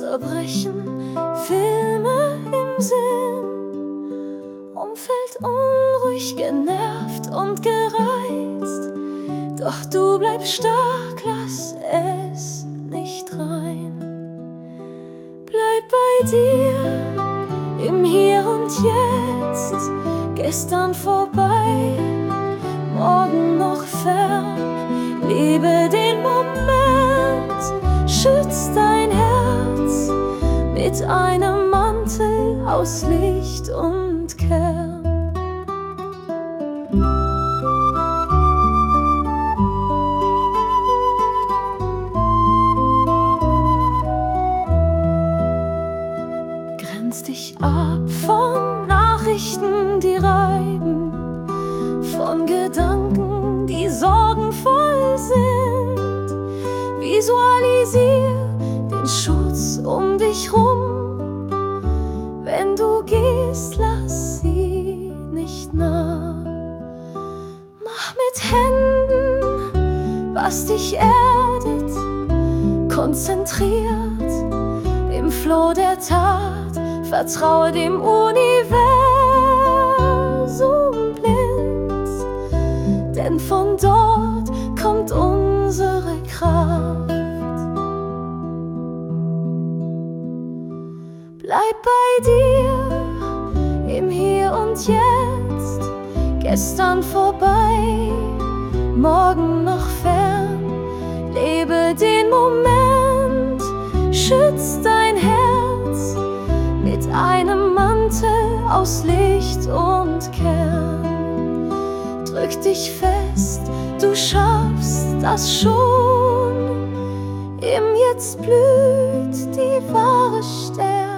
zerbrechen Filme im Sinn. Umfeld unruhig, genervt und gereizt, doch du bleibst stark, lass es nicht rein. Bleib bei dir im Hier und Jetzt, gestern vorbei, morgen noch fern. Lebe den Moment, schütz dein Herz mit einem Mantel aus Licht und Kern. Grenz dich ab von Nachrichten, die reiben, von Gedanken, die sorgenvoll sind. Visualisier den Schutz um dich rum. Wenn du gehst, lass sie nicht nah. Mach mit Händen, was dich erdet, konzentriert im Flow der Tat. Vertraue dem Universum blind, denn von dort kommt unsere Kraft. Bleib bei dir im Hier und Jetzt, gestern vorbei, morgen noch fern. Lebe den Moment, schütz dein Herz mit einem Mantel aus Licht und Kern. Drück dich fest, du schaffst das schon. Im Jetzt blüht die wahre Sterne.